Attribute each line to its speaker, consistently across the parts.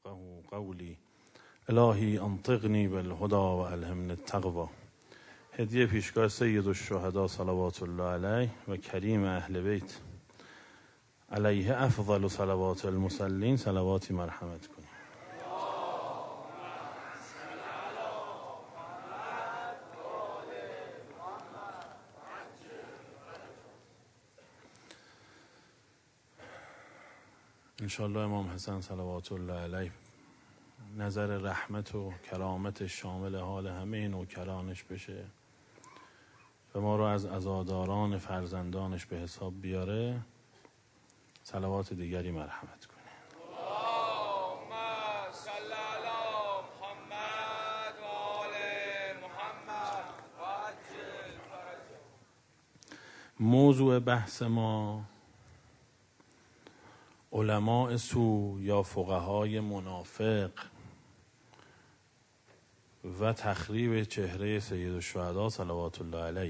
Speaker 1: يفقهوا قولی الهی انطقنی بالهدى و الهمنی التقوی. هدیه پیشگاه سید الشهدا صلوات الله علیه و کریم اهل بیت علیه افضل صلوات المصلین صلواتی مرحمت کنیم. انشاءالله امام حسن صلوات الله علیه نظر رحمت و کرامت شامل حال همه نوکرانش بشه و ما رو از عزاداران فرزندانش به حساب بیاره. صلوات دیگری مرحمت کنه.
Speaker 2: اللهم صل علی محمد و آل محمد و عجل فرجهم.
Speaker 1: موضوع بحث ما علماء سو یا فقهای منافق و تخریب چهره سید الشهدا صلوات الله علیه.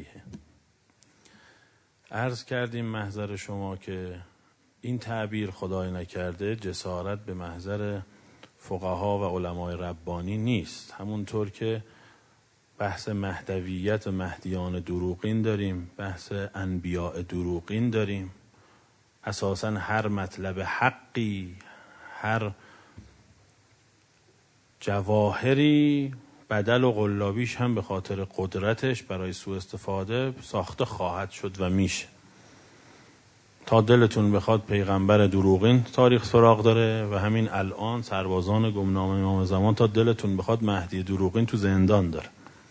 Speaker 1: عرض کردیم محضر شما که این تعبیر خدای نکرده جسارت به محضر فقها و علمای ربانی نیست. همونطور که بحث مهدویت و مهدیان دروغین داریم، بحث انبیاء دروغین داریم، اساساً هر مطلب حقی، هر جواهری بدل و قلابیش هم به خاطر قدرتش برای سوء استفاده ساخته خواهد شد و میشه. تا دلتون بخواد پیغمبر دروغین تاریخ سراغ داره و همین الان سربازان گمنام امام زمان تا دلتون بخواد مهدی دروغین تو زندان داره.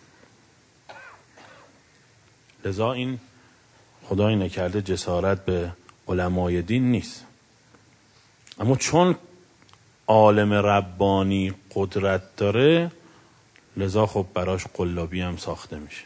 Speaker 1: لذا این خدای نکرده جسارت به علمای دین نیست. اما چون عالم ربانی قدرت داره لذا خب براش قلابی هم ساخته میشه.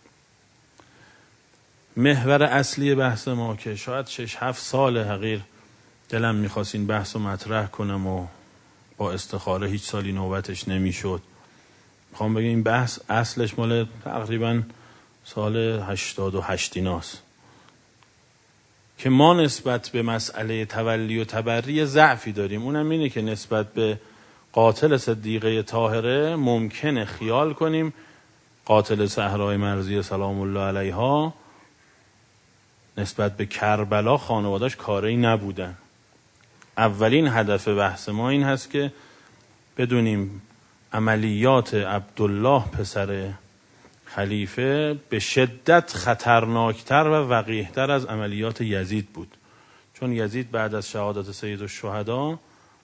Speaker 1: محور اصلی بحث ما که شاید 6-7 سال حقیر دلم میخواست این بحث رو مطرح کنم و با استخاره هیچ سالی نوبتش نمیشد. میخوام بگم این بحث اصلش مال تقریبا سال 88 ایناست که ما نسبت به مسئله تولی و تبری ضعفی داریم. اونم اینه که نسبت به قاتل صدیقه طاهره ممکنه خیال کنیم قاتل صحرای مرضیه سلام الله علیها نسبت به کربلا خانواده‌اش کاری نبودن. اولین هدف بحث ما این هست که بدونیم عملیات عبدالله پسر خلیفه به شدت خطرناکتر و وقیحتر از عملیات یزید بود. چون یزید بعد از شهادت سید الشهدا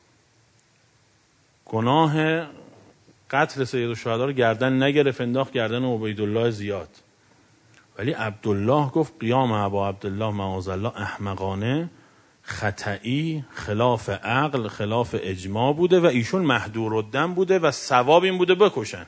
Speaker 1: گناه قتل سید الشهدا رو گردن نگرفت، انداخت گردن عبیدالله زیاد. ولی عبدالله گفت قیام ابا عبدالله معاذالله احمقانه، خطئی، خلاف عقل، خلاف اجماع بوده و ایشون مهدور الدم بوده و ثواب این بوده بکشن.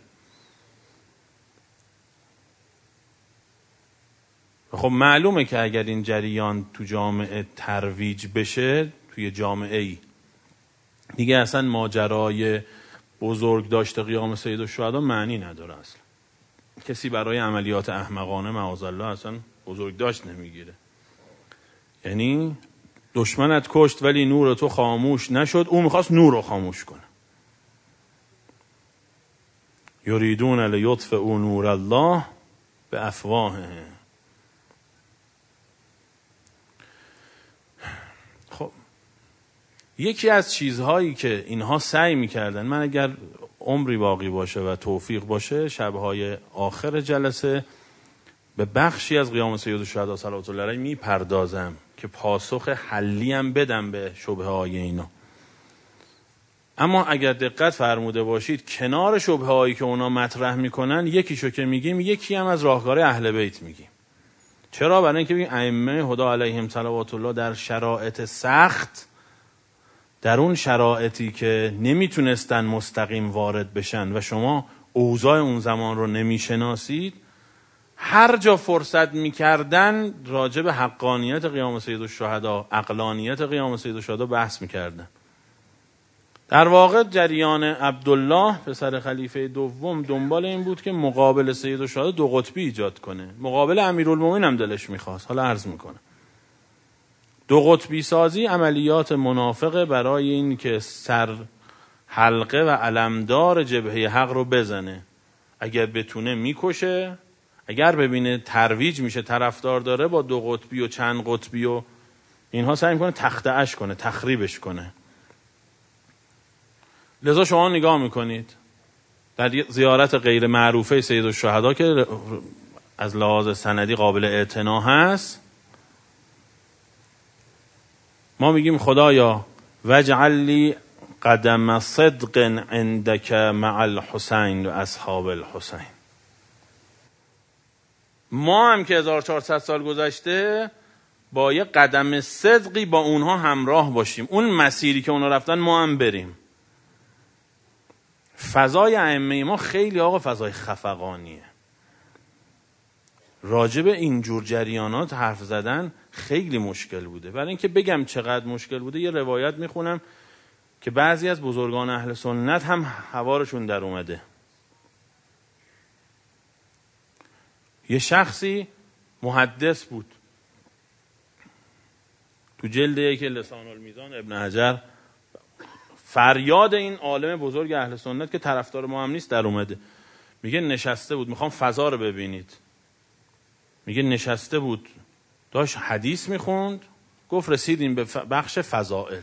Speaker 1: خب معلومه که اگر این جریان تو جامعه ترویج بشه، توی جامعه ای دیگه اصلا ماجرای بزرگ داشته قیام سید الشهدا معنی نداره. اصلا کسی برای عملیات احمقانه معاذالله اصلا بزرگ داشت نمیگیره. یعنی دشمنت کشت ولی نور تو خاموش نشد، او میخواست نور رو خاموش کنه. یریدون لیطفئوا نور الله بافواههم. خب یکی از چیزهایی که اینها سعی میکردن، من اگر عمری باقی باشه و توفیق باشه شبهای آخر جلسه به بخشی از قیام سید الشهدا صلوات الله علیه میپردازم که پاسخ حلی هم بدم به شبهه های اینا. اما اگر دقت فرموده باشید کنار شبهه هایی که اونا مطرح میکنن یکیشو که میگیم یکی هم از راهکار اهل بیت میگیم. چرا؟ برای اینکه بگیم ائمه هدی علیهم صلوات الله در شرایط سخت، در اون شرایطی که نمیتونستن مستقیم وارد بشن و شما اوضاع اون زمان رو نمیشناسید، هر جا فرصت میکردن راجع به حقانیت قیام سید الشهدا، عقلانیت قیام سید الشهدا بحث میکردن. در واقع جریان عبدالله پسر خلیفه دوم دنبال این بود که مقابل سید الشهدا دو قطبی ایجاد کنه. مقابل امیرالمومنین هم دلش میخواست. حالا عرض میکنه دو قطبی سازی عملیات منافقه برای این که سر حلقه و علمدار جبهه حق رو بزنه. اگر بتونه میکشه، اگر ببینه ترویج میشه، طرفدار داره، با 2 قطبی و چند قطبی و اینها سعی میکنه تخطئش کنه، تخریبش کنه. لذا شما نگاه میکنید در زیارت غیر معروفه سید الشهدا که از لحاظ سندی قابل اعتنا هست، ما میگیم خدایا وجعل لی قدم صدق عندك مع الحسین و اصحاب الحسین. ما هم که 1400 سال گذشته با یه قدم صدقی با اونها همراه باشیم، اون مسیری که اونها رفتن ما هم بریم. فضای ائمه ما خیلی آقا فضای خفقانیه. راجب اینجور جریانات حرف زدن خیلی مشکل بوده. برای اینکه بگم چقدر مشکل بوده یه روایت میخونم که بعضی از بزرگان اهل سنت هم هوارشون در اومده. یه شخصی محدث بود، تو جلد 1 لسان المیزان ابن حجر فریاد این عالم بزرگ اهل سنت که طرفدار ما هم نیست در اومده. میگه نشسته بود، میخوام فضا رو ببینید، میگه نشسته بود داشت حدیث میخوند، گفت رسیدیم به بخش فضائل.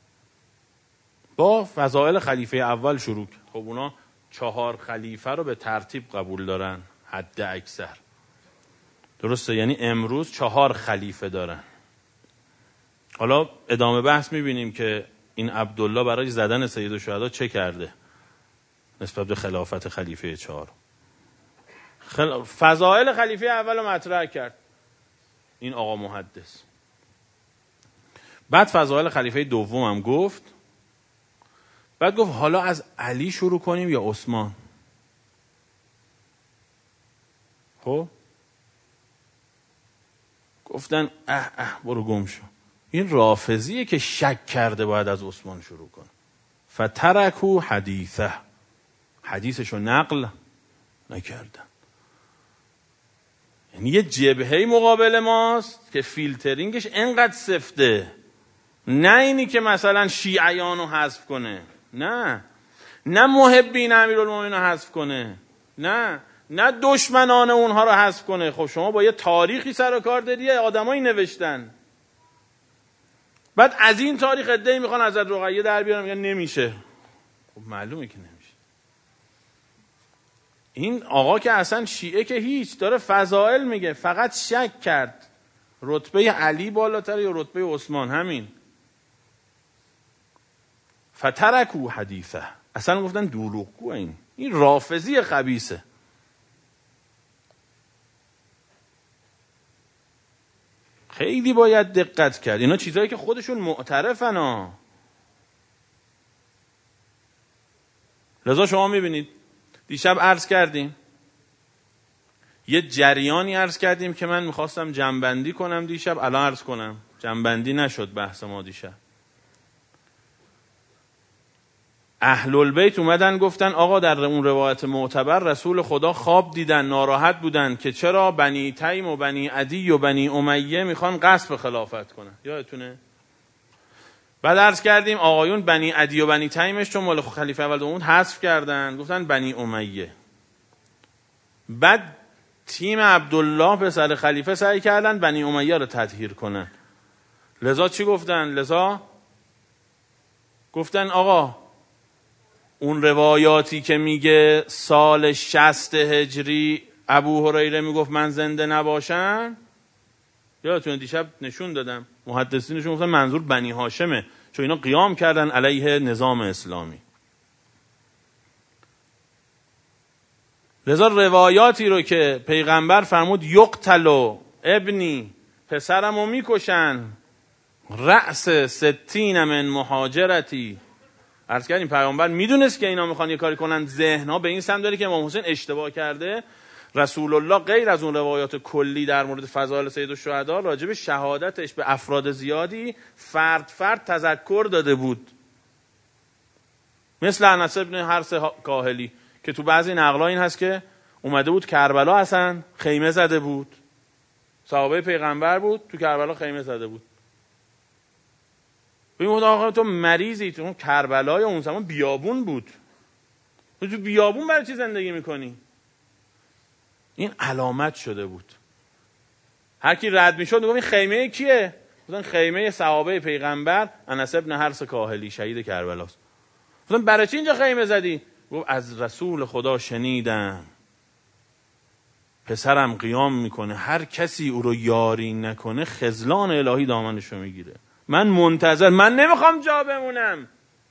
Speaker 1: با فضائل خلیفه اول شروع. خب اونا 4 خلیفه رو به ترتیب قبول دارن حد اکثر، درسته؟ یعنی امروز 4 خلیفه دارن. حالا ادامه بحث میبینیم که این عبدالله برای زدن سید الشهدا چه کرده نسبت به خلافت خلیفه 4. فضائل خلیفه اول رو مطرح کرد این آقا محدث. بعد فضائل خلیفه دوم هم گفت. بعد گفت حالا از علی شروع کنیم یا عثمان؟ خب گفتن برو گم شو. این رافضیه که شک کرده باید از عثمان شروع کنه. فترکو حدیثه، حدیثشو نقل نکردن. یعنی یه جبهه مقابل ماست که فیلترینگش انقدر سفته، نه اینی که مثلا شیعیانو حذف کنه، نه محبین امیرالمومنین رو حذف کنه، نه دشمنان اونها رو حذف کنه. خب شما با یه تاریخی سر و کار داری، آدمایی نوشتن، بعد از این تاریخ عده‌ای میخوان حضرت رقیه در بیارن، میگن نمیشه. خب معلومه که نمیشه. این آقا که اصلا شیعه که هیچ، داره فضائل میگه، فقط شک کرد رتبه علی بالاتر یا رتبه عثمان، همین. فترکو حدیثه، اصلا گفتن دروغگو. این رافضی خبیثه. خیلی باید دقت کرد. اینا چیزایی که خودشون معترفن ها. لذا شما میبینید دیشب عرض کردیم، یه جریانی عرض کردیم که من میخواستم جمع‌بندی کنم دیشب، الان عرض کنم جمع‌بندی نشد بحث ما دیشب. اهل البیت اومدن گفتن آقا در اون روایت معتبر رسول خدا خواب دیدن، ناراحت بودن که چرا بنی تیم و بنی عدی و بنی امیه میخوان غصب خلافت کنن، یادتونه؟ بعد عرض کردیم آقایون بنی عدی و بنی تیمش چون مال خلیفه اول دوم حذف کردن، گفتن بنی امیه. بعد تیم عبدالله پسر خلیفه سعی کردن بنی امیه رو تطهیر کنن. لذا چی گفتن؟ لذا گفتن آقا اون روایاتی که میگه سال 60 هجری ابو هریره میگفت من زنده نباشم، یادتونه دیشب نشون دادم محدثینشون گفتن منظور بنی هاشمه، چون اینا قیام کردن علیه نظام اسلامی. لذا روایاتی رو که پیغمبر فرمود یقتلو ابنی، پسرمو میکشن، رأس 60 من مهاجرتی. عرض کردیم پیغمبر میدونست که اینا میخوان یه کاری کنن، ذهنها به این سمت داره که امام حسین اشتباه کرده. رسول الله غیر از اون روایات کلی در مورد فضائل سید الشهدا راجب شهادتش به افراد زیادی فرد تذکر داده بود، مثل انس بن حرث کاهلی که تو بعضی نقلا این هست که اومده بود کربلا، اصلا خیمه زده بود، صحابه پیغمبر بود، تو کربلا خیمه زده بود. بگیم آقا تو مریضی، تو کربلای اون زمان بیابون بود، تو بیابون برای چی زندگی میکنی؟ این علامت شده بود. هر کی رد میشد میگم این خیمه کیه؟ مثلا خیمه صحابه پیغمبر انس ابن حرس کاهلی شهید کربلاست. مثلا برای چی اینجا خیمه زدی؟ گفت از رسول خدا شنیدم پسرم قیام میکنه، هر کسی او رو یاری نکنه خذلان الهی دامنشو میگیره. من منتظر، من نمیخوام جا بمونم.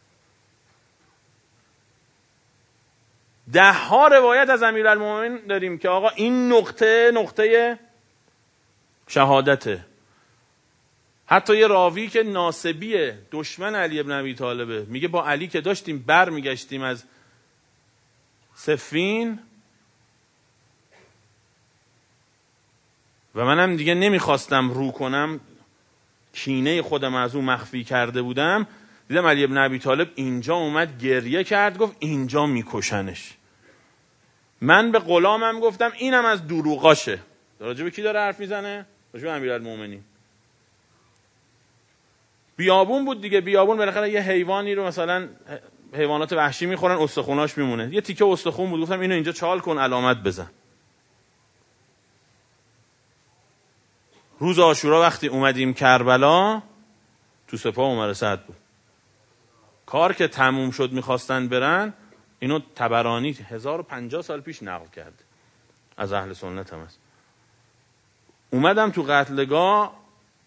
Speaker 1: 10 روایت از امیرالمومنین داریم که آقا این نقطه شهادته. حتی یه راوی که ناصبیه، دشمن علی ابن ابی طالبه، میگه با علی که داشتیم بر میگشتیم از صفین و منم دیگه نمیخواستم رو کنم، کینه خودم از اون مخفی کرده بودم، دیدم علی ابن ابی طالب اینجا اومد گریه کرد، گفت اینجا میکشنش. من به غلامم گفتم اینم از دروغاشه. راجع به کی داره حرف میزنه؟ راجع به امیرالمومنین. بیابون بود دیگه، بیابون بالاخره یه حیوانی رو مثلا حیوانات وحشی میخورن استخوناش میمونه، یه تیکه استخون بود، گفتم اینو اینجا چال کن علامت بزن. روز عاشورا وقتی اومدیم کربلا تو سپاه عمر سعد بود. کار که تموم شد میخواستن برن، اینو طبرانی 1050 سال پیش نقل کرد، از اهل سنت هم هست. اومدم تو قتلگاه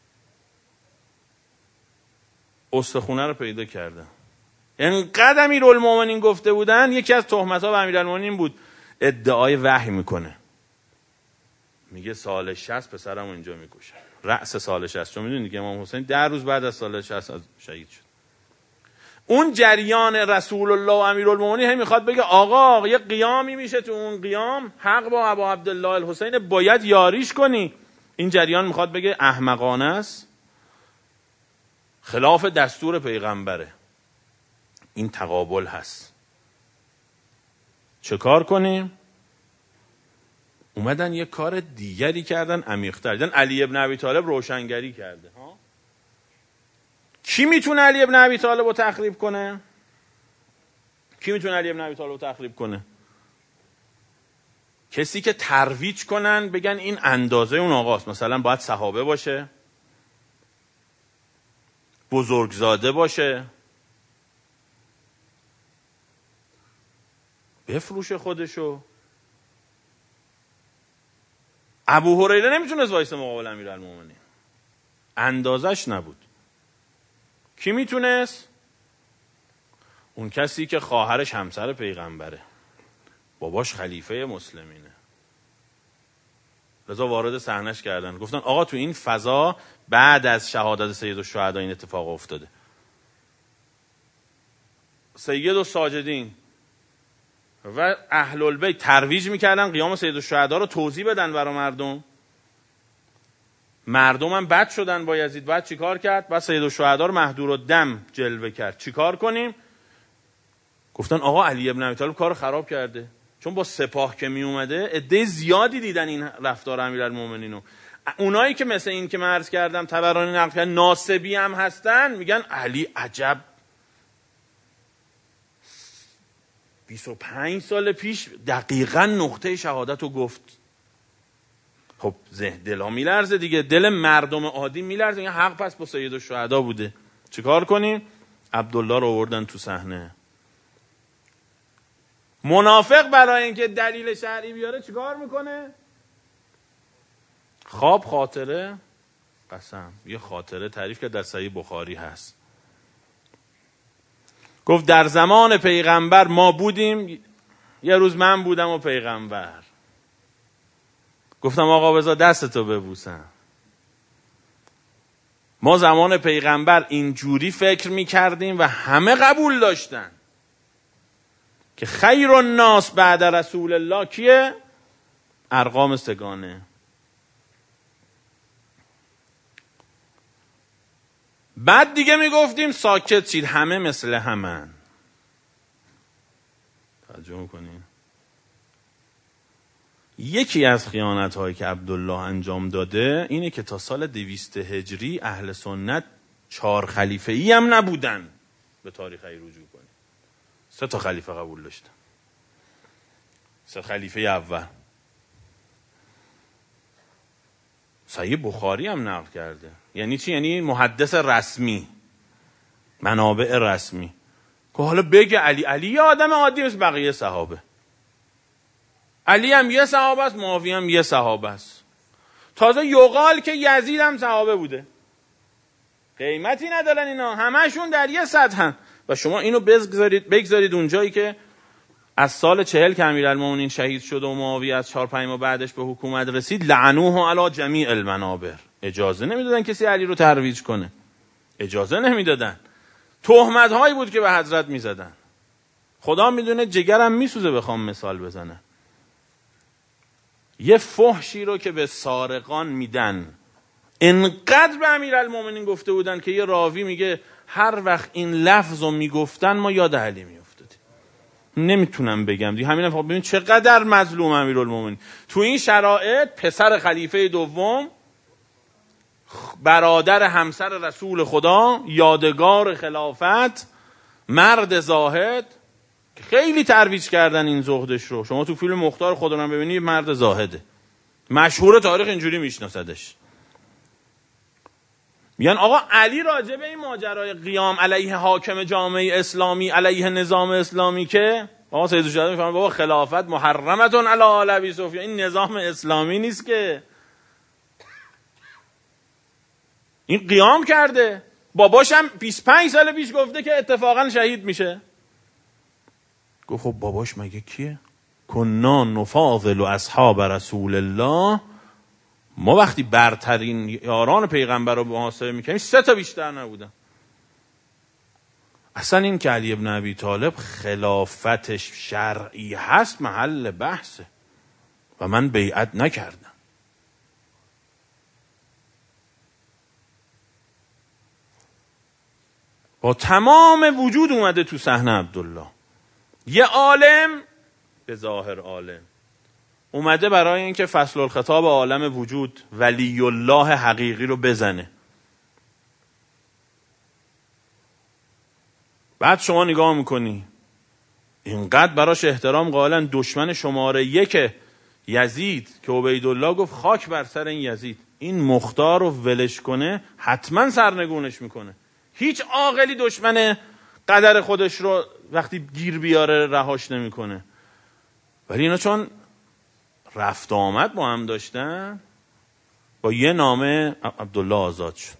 Speaker 1: استخونه رو پیدا کردم. انقدر امیرالمومنین گفته بودن، یکی از تهمت‌ها به امیرالمومنین بود ادعای وحی میکنه، میگه سال 60 پسرم اینجا میکشه، رأس سال 60. چون میدونید که امام حسین 10 روز بعد از سال 60 شهید شد. اون جریان رسول الله و امیرالمومنین هم میخواد بگه آقا یه قیامی میشه، تو اون قیام حق با ابا عبدالله الحسین باید یاریش کنی. این جریان میخواد بگه احمقانه است، خلاف دستور پیغمبره، این تقابل هست، چه کار کنیم؟ اومدن یه کار دیگری کردن، عمیق‌تر. دیدن علی ابن ابی طالب روشنگری کرده. کی میتونه علی ابن ابی طالب رو تخریب کنه؟ کی میتونه علی ابن ابی طالب رو تخریب کنه؟ کسی که ترویج کنن بگن این اندازه اون آقاست، مثلا باید صحابه باشه، بزرگزاده باشه، بفروشه خودشو. ابو هریره نمیتونست وایسه مقابل امیرالمومنین، اندازش نبود. کی میتونست؟ اون کسی که خواهرش همسر پیغمبره، باباش خلیفه مسلمینه. لذا وارد صحنه‌اش کردن، گفتن آقا تو این فضا بعد از شهادت سید الشهدا این اتفاق افتاده. سید الساجدین و اهل البیت ترویج میکردن قیام سید الشهدا رو توضیح بدن برای مردم. مردم هم بد شدن با یزید. بعد چیکار کرد؟ بعد سید الشهدا رو مهدور الدم جلوه کرد. چیکار کنیم؟ گفتن آقا علی ابن ابی طالب کارو خراب کرده، چون با سپاه که می اومده عده زیادی دیدن این رفتار امیرالمومنینو. اونایی که مثل این که من عرض کردم طبرانی نقل کرد ناصبی هم هستن، میگن علی عجب 25 سال پیش دقیقاً نقطه شهادت رو گفت. خب دلا میلرزه دیگه، دل مردم عادی میلرزه، این حق پس با سید الشهدا بوده. چیکار کنیم؟ عبدالله رو آوردن تو صحنه. منافق برای اینکه دلیل شرعی بیاره چیکار میکنه؟ خواب خاطره قسم، یه خاطره تعریف که در صحیح بخاری هست. گفت در زمان پیغمبر ما بودیم، یه روز من بودم و پیغمبر. گفتم آقا بذار دستتو ببوسم. ما زمان پیغمبر اینجوری فکر میکردیم و همه قبول داشتن که خیر الناس بعد رسول الله کیه؟ ارقام سگانه. بعد دیگه میگفتیم ساکت شید، همه مثل همن. توجه میکنین؟ یکی از خیانت هایی که عبدالله انجام داده اینه که تا سال 200 هجری اهل سنت 4 خلیفه‌ای هم نبودن به تاریخ رجوع کنیم. 3 تا خلیفه قبول داشتن. 3 خلیفه اول. صحیح بخاری هم نقل کرده. یعنی چی؟ یعنی محدث رسمی، منابع رسمی که حالا بگه علی یه آدم عادی مثل بقیه صحابه. علی هم یه صحابه است، معاویه هم یه صحابه است. تازه یقال که یزید هم صحابه بوده. قیمتی ندارن اینا، همشون در یه سطحن. و شما اینو بگذارید اونجایی که از سال 40 که امیرالمومنین شهید شد و معاویه از 4-5 ماه بعدش به حکومت رسید، لعنوه علی جمیع المنابر. اجازه نمیدادن کسی علی رو ترویج کنه. اجازه نمیدادن. تهمت هایی بود که به حضرت میزدن. خدا میدونه جگرم میسوزه بخوام مثال بزنم. یه فحشی رو که به سارقان میدن، انقدر به امیرالمومنین گفته بودن که یه راوی میگه هر وقت این لفظ رو میگفتن ما یاد علی میافتادیم. نمیتونم بگم دیگه. همین فقط ببین چقدر مظلوم امیرالمومنین. تو این شرایط پسر خلیفه دوم، برادر همسر رسول خدا، یادگار خلافت، مرد زاهد، خیلی ترویج کردن این زهدش رو. شما تو فیلم مختار خدا رو ببینید، مرد زاهده، مشهور تاریخ اینجوری میشناسدش. میگن آقا علی راجع به این ماجرای قیام علیه حاکم جامعه اسلامی، علیه نظام اسلامی، که آقا سید الشهدا میفهمه بابا خلافت محرمتون علی آل ابی سفیان، این نظام اسلامی نیست که. این قیام کرده، باباشم 25 سال پیش گفته که اتفاقا شهید میشه. گفت خب باباش مگه کیه؟ کنا نفاضل اصحاب رسول الله، ما وقتی برترین یاران پیغمبر رو محاسبه میکنیم 3 تا بیشتر نبودن. اصلا این که علی ابن ابی طالب خلافتش شرعی هست محل بحثه و من بیعت نکردم. با تمام وجود اومده تو صحنه عبدالله، یه عالم، به ظاهر عالم، اومده برای اینکه فصل الخطاب عالم وجود ولی الله حقیقی رو بزنه. بعد شما نگاه میکنی اینقدر براش احترام قائلن، دشمن شماره 1 یزید که عبیدالله گفت خاک بر سر این یزید، این مختار رو ولش کنه حتما سرنگونش میکنه. هیچ عاقلی دشمن قدر خودش رو وقتی گیر بیاره رهاش نمیکنه. ولی اینا چون رفت آمد با هم داشتن، با یه نامه عبدالله آزاد شد.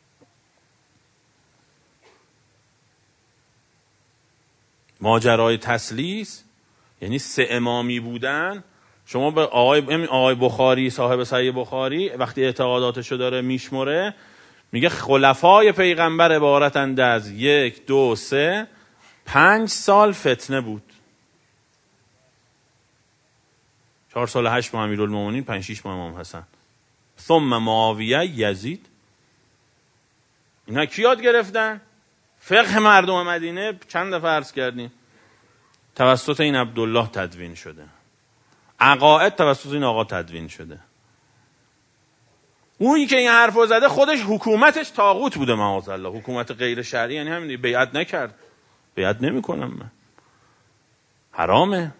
Speaker 1: ماجرای تسلیس یعنی 3 امامی بودن. شما به آقای بخاری، صاحب صحیح بخاری، وقتی اعتقاداتشو داره میشمره، میگه خلفای پیغمبر عبارتند از 1، 2، 3، 5 سال فتنه بود. 4 سال 8 ماه امیرالمومنین، 5-6 ماه امام حسن، ثم معاویه، یزید. اینا کی یاد گرفتن؟ فقه مردم مدینه چند دفعه عرض کردیم توسط این عبدالله تدوین شده، عقاید توسط این آقا تدوین شده. اونی که این حرفو زده خودش حکومتش طاغوت بوده معاذالله، حکومت غیر شرعی، یعنی همین بیعت نکرد. بیعت نمی‌کنم من، حرامه.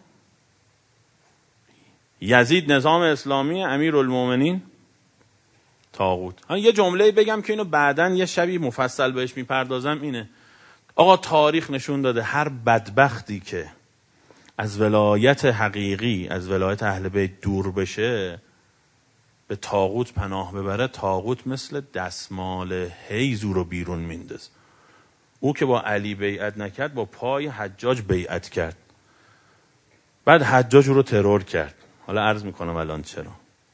Speaker 1: یزید نظام اسلامی، امیرالمومنین طاغوت. یه جمله بگم که اینو بعدن یه شبی مفصل بهش میپردازم، اینه آقا تاریخ نشون داده هر بدبختی که از ولایت حقیقی، از ولایت اهل بیت دور بشه، به طاغوت پناه ببره، طاغوت مثل دستمال حیزو رو بیرون میندازه. او که با علی بیعت نکرد، با پای حجاج بیعت کرد، بعد حجاج رو ترور کرد. حالا عرض میکنم الان چرا.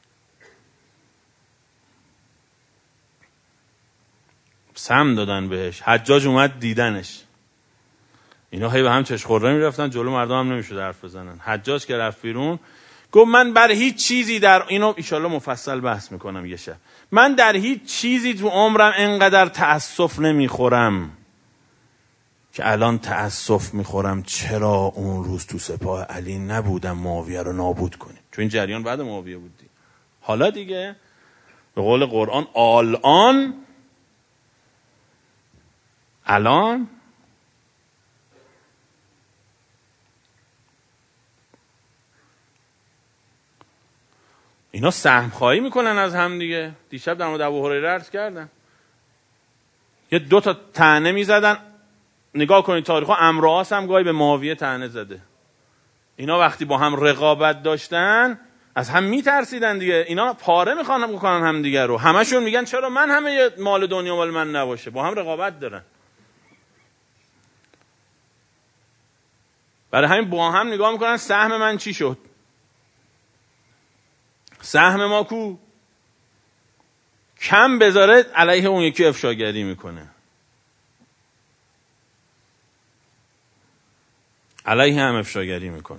Speaker 1: سم دادن بهش، حجاج اومد دیدنش، اینا هی به هم چشخوره میرفتن، جلو مردم هم نمیشد حرف بزنن. حجاج که رفت بیرون گفت من بر هیچ چیزی در اینو ایشالله مفصل بحث میکنم یه شب، من در هیچ چیزی تو عمرم انقدر تأسف نمیخورم که الان تأسف میخورم چرا اون روز تو سپاه علی نبودم معاویه رو نابود کنیم. چون این جریان بعد معاویه بود. حالا دیگه به قول قرآن آلان الان اینا سهم خواهی میکنن از هم دیگه. دیشب در مورد ابوهریره عرض کردم، یه 2 تا طعنه میزدن. نگاه کنید تاریخ ها، عمرو عاص هم گاهی به معاویه طعنه زده. اینا وقتی با هم رقابت داشتن از هم میترسیدن دیگه. اینا پاره میخوان بکنن هم دیگه رو. همشون میگن چرا من همه مال دنیا مال من نباشه. با هم رقابت دارن. برای همین با هم نگاه میکنن سهم من چی شد، سهم ما کو، کم بذاره علیه اون یکی افشاگری میکنه، علیه هم افشاگری میکنه.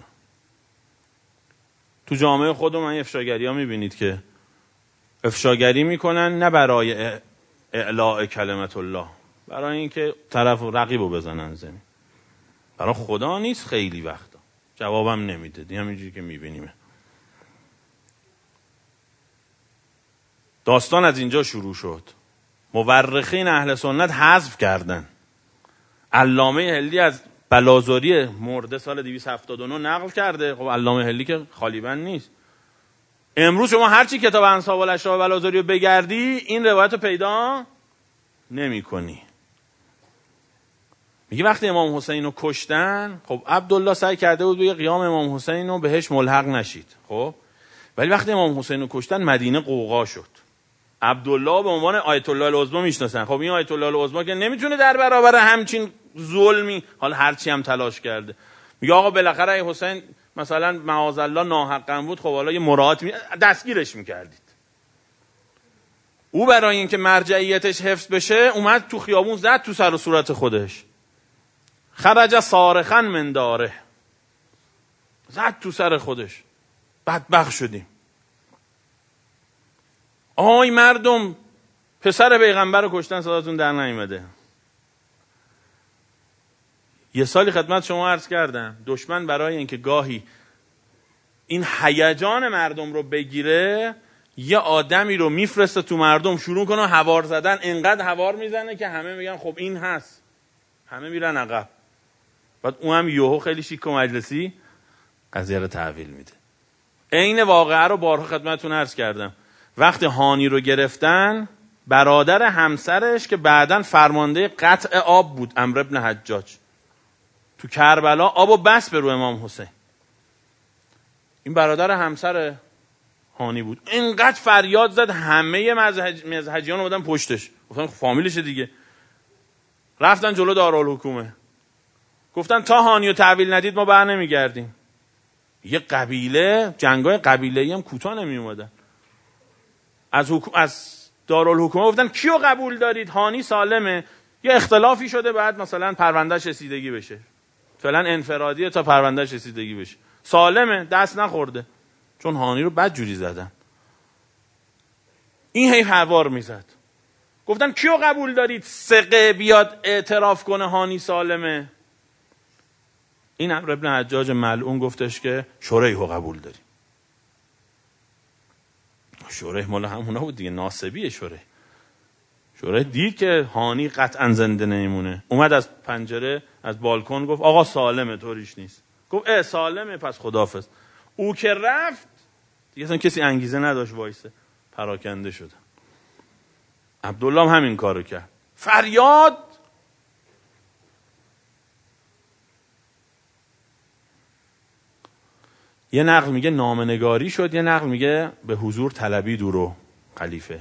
Speaker 1: تو جامعه خودمون افشاگری ها میبینید که افشاگری میکنن نه برای اعلاء کلمت الله، برای اینکه طرف رقیبو بزنن زمین. برای خدا نیست. خیلی وقتا جوابم نمیده دیگه، همینجوری که میبینیم. داستان از اینجا شروع شد. مورخین اهل سنت حذف کردن. علامه هلی از بلازاری مرده سال 279 نقل کرده. خب علامه هلی که خالی بند نیست. امروز شما هرچی کتاب انساب الاشراف بلازاری رو بگردی این روایت رو پیدا نمی کنی. میگه وقتی امام حسین رو کشتن، خب عبدالله سعی کرده بود بگه قیام امام حسین رو بهش ملحق نشید، خب ولی وقتی امام حسین رو کشتن مدینه قوقا شد. عبدالله به عنوان آیت الله العظما میشناسن. خب این آیت الله العظما که نمیتونه در برابر همچین ظلمی، حالا هرچی هم تلاش کرده، میگه آقا بالاخره ای حسین مثلا معاذالله ناحقا بود، خب حالا یه مراعات دستگیرش میکردید. او برای اینکه مرجعیتش حفظ بشه اومد تو خیابون زد تو سر و صورت خودش، خرج صارخا من داره، زد تو سر خودش. بدبخت شدیم. آهای مردم، پسر پیغمبر رو کشتن، صداتون در نیامده. یه سالی خدمت شما عرض کردم دشمن برای اینکه گاهی این هیجان مردم رو بگیره یه آدمی رو میفرسته تو مردم، شروع کنه هوار زدن. انقدر هوار میزنه که همه میگن خب این هست، همه میرن عقب. بعد اون هم یوهو خیلی شیک و مجلسی قضیه رو تحویل میده. عین واقعه رو بارها خدمتتون عرض کردم. وقتی هانی رو گرفتن، برادر همسرش که بعداً فرمانده قطع آب بود، عمرو بن حجاج، تو کربلا آبو بس به روی امام حسین. این برادر همسر هانی بود. اینقدر فریاد زد همه مذهبیان اومدن پشتش، گفتن فامیلشه دیگه. رفتن جلو دارالحکومه، گفتن تا هانی رو تحویل ندید ما بر نمیگردیم. یه قبیله، جنگای قبیله‌ای هم کوتاه نمی اومدن. از دارالحکومه گفتن کیو قبول دارید؟ هانی سالمه، یه اختلافی شده بعد مثلا پروندهش رسیدگی بشه، فعلا انفرادیه تا پروندهش رسیدگی بشه، سالمه، دست نخورده. چون هانی رو بد جوری زدن. این هی هوار میزد. گفتن کیو قبول دارید ثقه بیاد اعتراف کنه هانی سالمه؟ این عمرو بن حجاج ملعون گفتش که شریح رو قبول داریم. شریح مال همونا بود دیگه، ناصبیه شریح. شریح دید که هانی قطعا زنده نمیمونه، اومد از پنجره از بالکن گفت آقا سالمه، طوریش نیست. گفت سالمه پس خداحافظ. او که رفت دیگه اصلا کسی انگیزه نداشت وایسه، پراکنده شد. عبدالله هم همین کارو کرد. فریاد. یه نقل میگه نامنگاری شد، یه نقل میگه به حضور طلبی دورو خلیفه.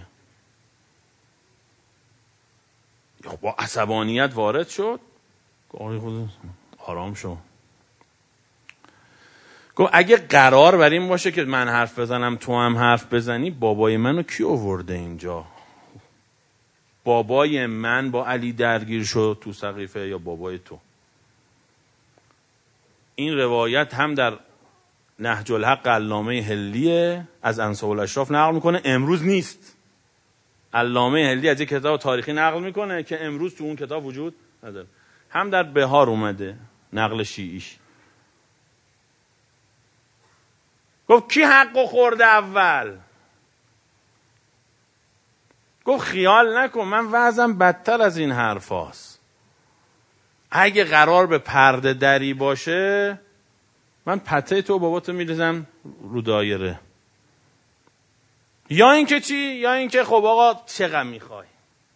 Speaker 1: با عصبانیت وارد شد. خود آرام شو. گفت اگه قرار بر این باشه که من حرف بزنم تو هم حرف بزنی، بابای منو کی آورده اینجا؟ بابای من با علی درگیر شد تو سقیفه یا بابای تو؟ این روایت هم در نهج الحق علامه هلیه از انساب الاشراف نقل میکنه، امروز نیست. علامه هلی از یک کتاب تاریخی نقل میکنه که امروز تو اون کتاب وجود نداره. هم در بهار اومده نقل شیعیش. گفت کی حقو خورده اول؟ گفت خیال نکن من وضعم بدتر از این حرف هاست. اگه قرار به پرده دری باشه من پته تو باباتو میریزم رو دایره. یا اینکه چی؟ یا اینکه خب آقا چقدر میخوای،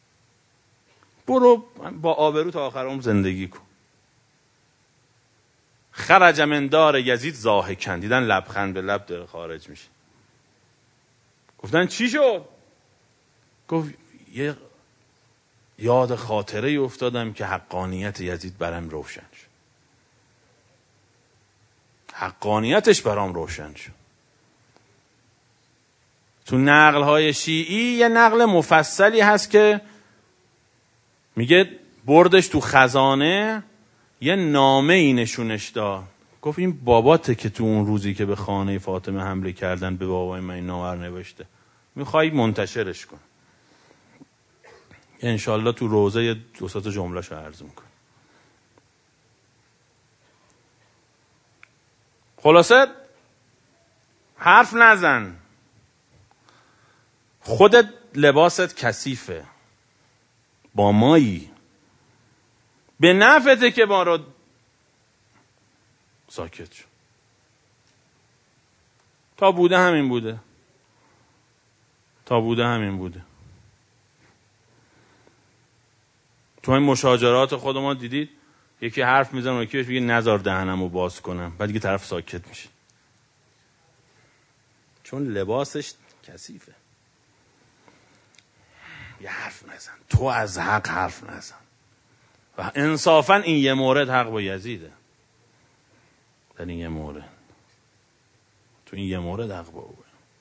Speaker 1: برو با آبرو تا آخر عمر زندگی کن. خرج من دار یزید ضاحکن، دیدن لبخند به لب داره خارج میشه. گفتن چی شد؟ گفت یه یاد خاطره افتادم که حقانیت یزید برام روشن شد. حقانیتش برام روشن شد. تو نقل‌های شیعی یه نقل مفصلی هست که میگه بردش تو خزانه، یه نامه ای نشونش داد، گفت این باباته که تو اون روزی که به خانه فاطمه حمله کردن به بابای من این نامه نوشته، میخوای منتشرش کن. انشالله تو روزه دو سه تا جمله‌شو عرض میکن. خلاصه حرف نزن، خودت لباست کثیفه، با مایی، به نفته که ما رو ساکت شو. تا بوده همین بوده، تا بوده همین بوده. تو این مشاجرات خود ما دیدید یکی حرف میزنه و یکی بهش میگه نذار دهنمو باز کنم، بعد دیگه طرف ساکت میشه چون لباسش کثیفه. یه حرف نزن، تو از حق حرف نزن. و انصافا این یه مورد حق با یزیده، در این یه مورد، تو این یه مورد حق با اوه.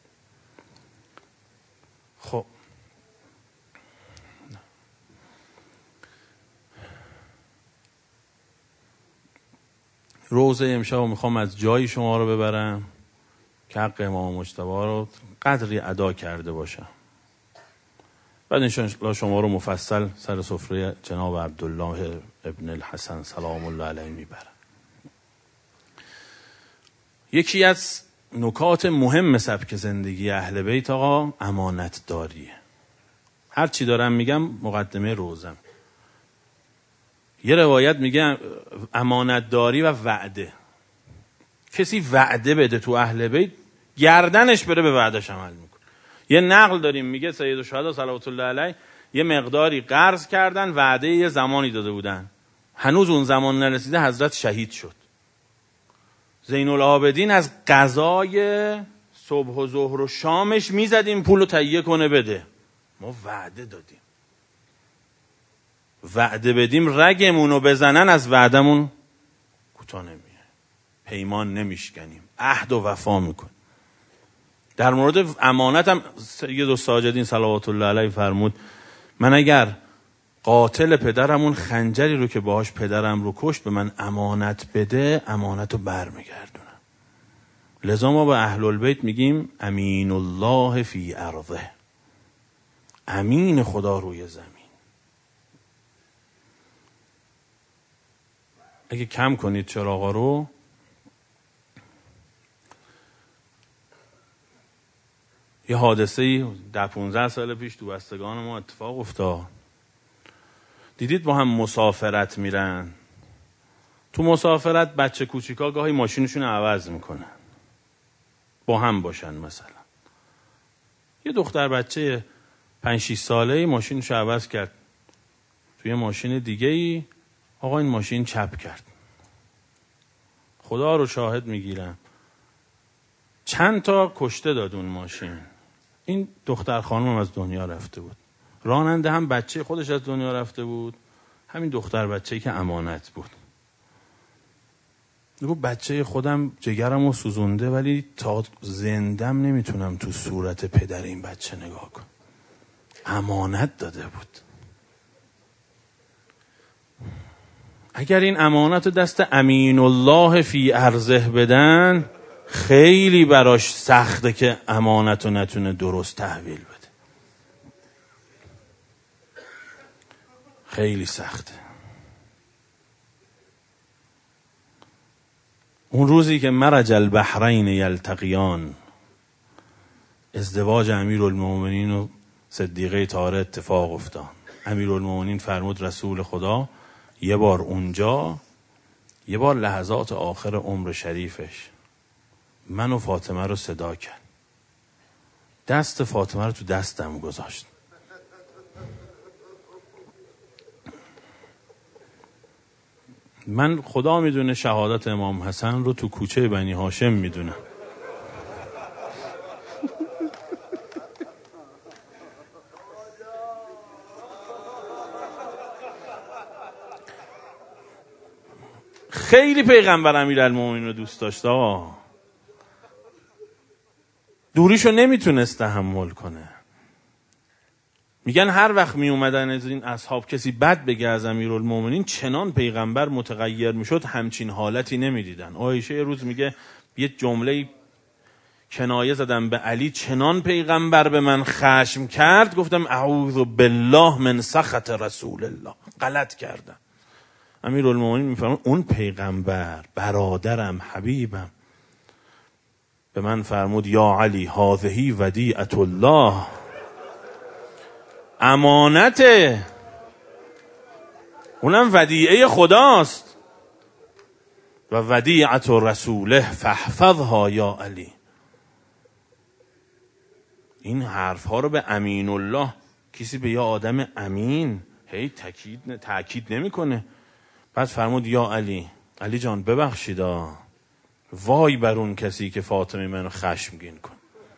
Speaker 1: خب روزه امشب میخوام از جایی شما رو ببرم که حق امام مجتبی رو قدری ادا کرده باشم، بعد انشاءالله شما رو مفصل سر سفره جناب عبدالله ابن الحسن سلام الله علیه میبرم. یکی از نکات مهم سبک زندگی اهل بیت آقا امانت داریه. هر چی دارم میگم مقدمه روزم. یه روایت میگه امانت داری و وعده. کسی وعده بده تو اهل بیت گردنش بره به وعدش عمل میکنه. یه نقل داریم میگه سید الشهدا صلوات الله علیه یه مقداری قرض کردن، وعده یه زمانی داده بودن، هنوز اون زمان نرسیده، حضرت شهید شد. زین العابدین از قضای صبح و ظهر و شامش میزدیم پولو تهیه کنه بده. ما وعده دادیم، وعده بدیم رگمونو بزنن از وعدمون کوتاه نمیه، پیمان نمیشکنیم، عهد و وفا میکنیم. در مورد امانتم سید الساجدین صلوات الله علیه فرمود من اگر قاتل پدرمون خنجری رو که باهاش پدرم رو کشت به من امانت بده، امانت رو برمیگردونم. لذا ما به اهل البیت میگیم امین الله فی ارضه، امین خدا روی زمین. اگه کم کنید چراغا رو، یه حادثه‌ای 10-15 سال پیش تو بستگان ما اتفاق افتاد. دیدید با هم مسافرت میرن، تو مسافرت بچه کوچیکا گاهی ماشینشون عوض میکنن، با هم باشن. مثلا یه دختر بچه 5-6 ساله ماشینشو عوض کرد توی ماشین دیگه ای، آقا این ماشین چپ کرد. خدا رو شاهد میگیرم چند تا کشته داد اون ماشین. این دختر خانم از دنیا رفته بود، راننده هم بچه خودش از دنیا رفته بود، همین دختر بچه‌ای که امانت بود. گفت بچه خودم جگرمو سوزونده ولی تا زندم نمیتونم تو صورت پدر این بچه نگاه کنم. امانت داده بود. اگر این امانت رو دست امین الله فی ارضه بدن، خیلی براش سخته که امانت رو نتونه درست تحویل بده. خیلی سخته. اون روزی که مرج البحرین یلتقیان، ازدواج امیرالمومنین و صدیقه طاهره اتفاق افتاد. امیرالمومنین فرمود رسول خدا یه بار اونجا، یه بار لحظات آخر عمر شریفش من و فاطمه رو صدا کرد، دست فاطمه رو تو دستم گذاشت. من خدا میدونه شهادت امام حسن رو تو کوچه بنی هاشم میدونم. خیلی پیغمبر امیرالمومنین رو دوست داشت آقا، دوریشو نمیتونست تحمل کنه. میگن هر وقت می اومدن از این اصحاب کسی بد بگه از امیرالمومنین، چنان پیغمبر متغیر میشد همچین حالتی نمیدیدن. عایشه یه روز میگه یه جمله کنایه زدم به علی، چنان پیغمبر به من خشم کرد گفتم اعوذ بالله من سخط رسول الله، غلط کردم. امیرالمومنین میفرماد اون پیغمبر برادرم حبیبم به من فرمود یا علی هذه ودیعة الله، امانته، اونم ودیعه خداست، و ودیعة رسوله فاحفظها یا علی. این حرف ها رو به امین الله، کسی به یه آدم امین هی تأکید نمیکنه. بعد فرمود یا علی، علی جان ببخشیدا، وای بر اون کسی که فاطمه منو خشمگین کن.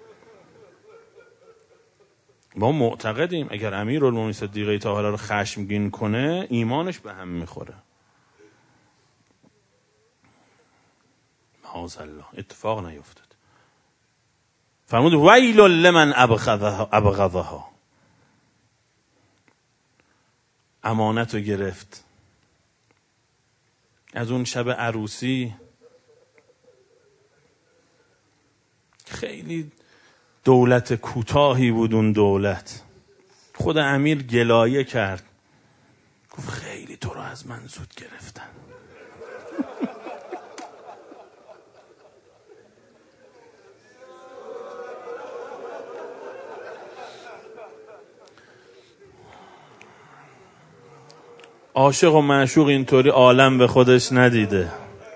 Speaker 1: ما معتقدیم اگر امیرالمومنین صدیقه طاهره رو خشمگین کنه ایمانش به هم میخوره. معاذالله اتفاق نیفتاد. فرمود ویل لمن ابغضها، امانت رو گرفت. از اون شب عروسی خیلی دولت کوتاهی بود اون دولت. خود امیر گلایه کرد، گفت خیلی تو رو از من زود گرفتن. عاشق و معشوق اینطوری عالم به خودش ندیده.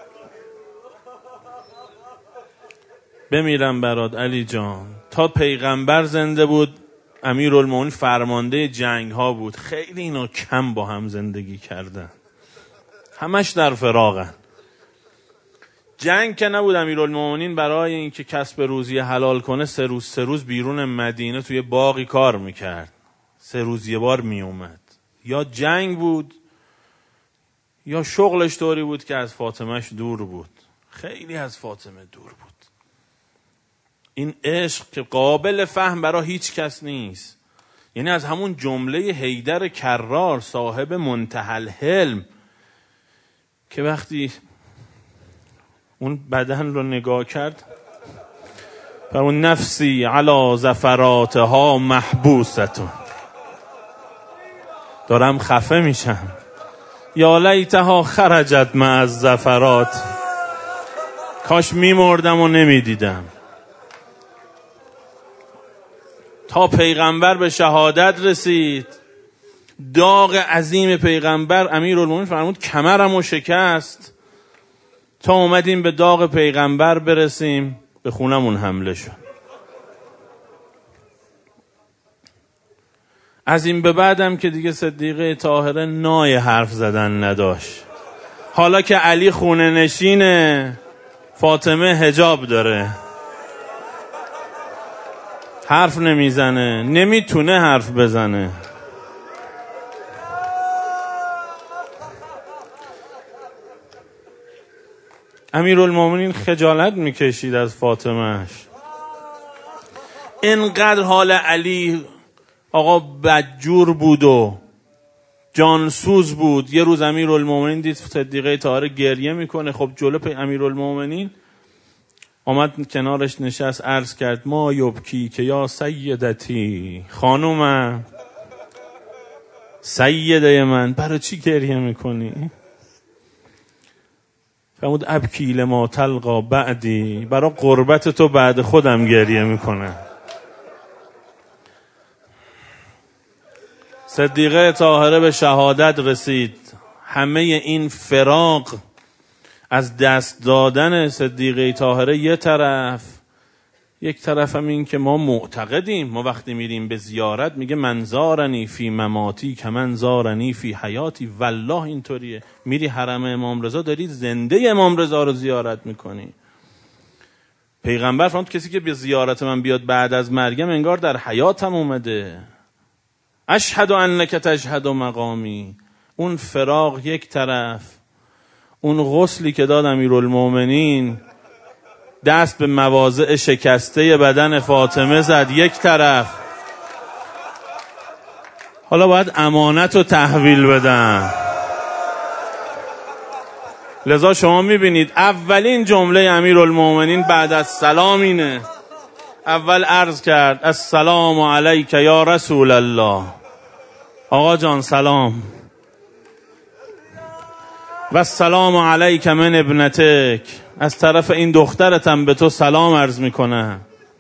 Speaker 1: بمیرم برات علی جان. تا پیغمبر زنده بود امیرالمومنین فرمانده جنگ ها بود. خیلی اینا کم با هم زندگی کردن، همش در فراغن. جنگ که نبود. امیرالمومنین برای اینکه کسب روزی حلال کنه سه روز بیرون مدینه توی باغی کار میکرد. 3 روز یه بار میومد. یا جنگ بود یا شغلش طوری بود که از فاطمهش دور بود. خیلی از فاطمه دور بود. این عشق که قابل فهم برای هیچ کس نیست. یعنی از همون جمله حیدر کرار صاحب منتهی الحلم که وقتی اون بدن رو نگاه کرد فرمود نفسی علی زفراتها محبوستون، دارم خفه میشم، یا لیتها خرجت مع الزفرات، کاش میمردم و نمیدیدم. تا پیغمبر به شهادت رسید، داغ عظیم پیغمبر، امیرالمومنین فرمود کمرمو شکست. تا اومدیم به داغ پیغمبر برسیم به خونمون حمله شد. از این به بعدم که دیگه صدیقه طاهره نای حرف زدن نداشت. حالا که علی خونه نشینه، فاطمه حجاب داره، حرف نمیزنه، نمیتونه حرف بزنه. امیرالمومنین خجالت میکشید از فاطمهش. اینقدر حال علی آقا بدجور بود و جانسوز بود. یه روز امیرالمومنین دید صدیقه طاهره گریه میکنه. خب جلو امیرالمومنین آمد کنارش نشست، عرض کرد ما یبکی که یا سیدتی، خانومم، سیده من، برای چی گریه میکنی؟ فرمود ابکی لما تلقا بعدی، برای قربت تو بعد خودم گریه میکنم. صدیقه طاهره به شهادت رسید. همه این فراق از دست دادن صدیقه طاهره یه طرف، یک طرف هم این که ما معتقدیم، ما وقتی میریم به زیارت میگه من زارنی فی مماتی که من زارنی فی حیاتی. والله اینطوریه. میری حرم امام رضا داری زنده امام رضا رو زیارت میکنی. پیغمبر فرمود کسی که به زیارت من بیاد بعد از مرگم انگار در حیاتم اومده. اشهد انک تشهد مقامی. اون فراق یک طرف، اون غسلی که داد امیرالمومنین دست به مواضع شکسته بدن فاطمه زد یک طرف. حالا باید امانت رو تحویل بدن. لذا شما میبینید اولین جمله امیرالمومنین بعد از سلام اینه. اول عرض کرد السلام علیک یا رسول الله. آقا جان سلام. و السلام علیک من ابنتک. از طرف این دخترتم به تو سلام عرض میکنه.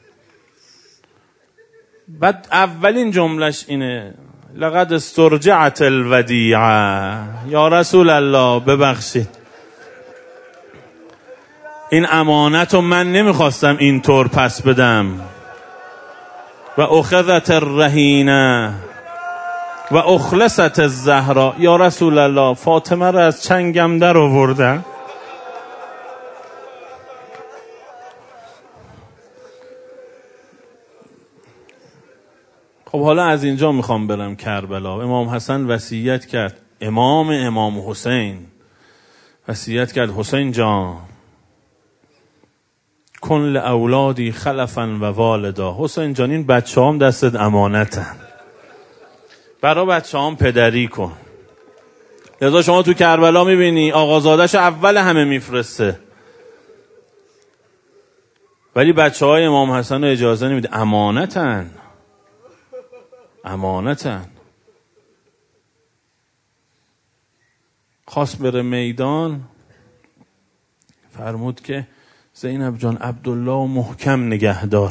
Speaker 1: بعد اولین جملش اینه لقد استرجعت الودیعه. یا رسول الله ببخشید، این امانت رو من نمیخواستم اینطور پس بدم. و اخذت الرهینه و اخلصت الزهرا. یا رسول الله فاطمه رو از چنگم در آوردن. خب حالا از اینجا میخوام برم کربلا. امام حسن وصیت کرد، امام حسین وصیت کرد حسین جان کن لاولادی خلفا و والدا. حسین جان این بچه هم دستت امانتن، برای بچه هم پدری کن. لذا شما تو کربلا میبینی آقازادش اول همه میفرسته، ولی بچه های امام حسن رو اجازه نمیده. امانتن. خواست بره میدان، فرمود که زینب جان عبدالله محکم نگهدار.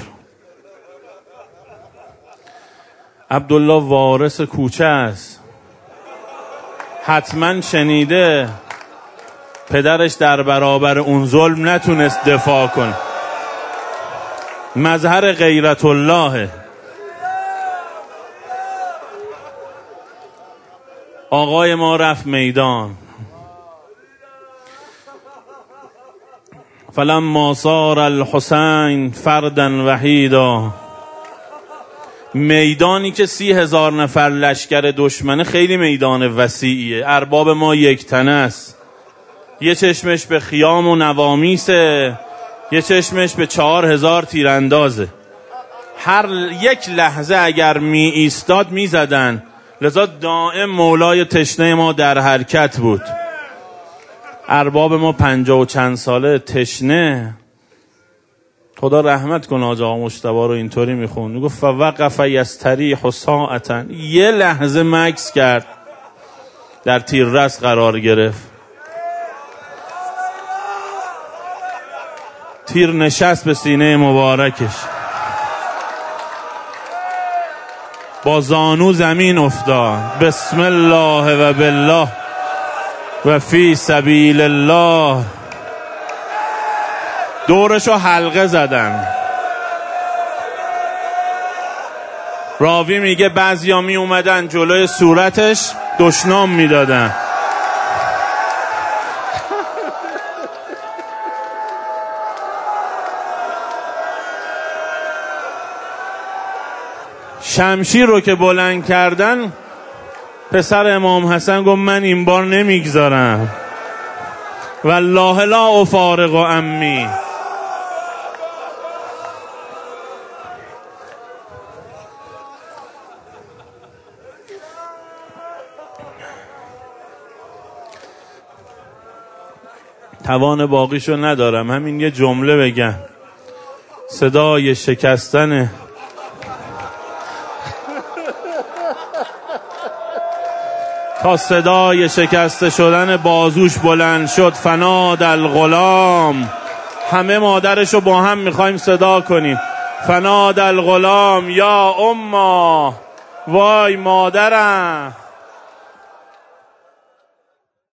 Speaker 1: عبدالله وارث کوچه است، حتما شنیده پدرش در برابر اون ظلم نتونست دفاع کنه. مظهر غیرت الله. آقای ما رفت میدان. فلما صار الحسین فردا وحیدا. میدانی که 30,000 نفر لشکر دشمنه خیلی میدان وسیعیه. ارباب ما یک تنه است. یه چشمش به خیام و نوامیسه، یه چشمش به 4,000 تیراندازه. هر یک لحظه اگر می ایستاد می زدن. لذا دائم مولای تشنه ما در حرکت بود. ارباب ما 50 و چند ساله تشنه. خدا رحمت کنه آقا مجتبی رو اینطوری میخون، میگفت فوقف یستریح ساعتا. یه لحظه مکث کرد، در تیررس قرار گرفت. تیر نشست به سینه مبارکش، با زانو زمین افتاد. بسم الله و بالله و فی سبیل الله. دورشو حلقه زدن. راوی میگه بعضیا می اومدن جلوی صورتش دشنام میدادن. شمشیر رو که بلند کردن، پسر امام حسن گفت من این بار نمیگذارم. والله لا افارق عمی. توان باقیشو ندارم، همین یه جمله بگم. صدای شکستن تا صدای شکسته شدن بازوش بلند شد. فناد الغلام. همه مادرشو با هم میخوایم صدا کنیم. فناد الغلام یا اما. وای مادرم.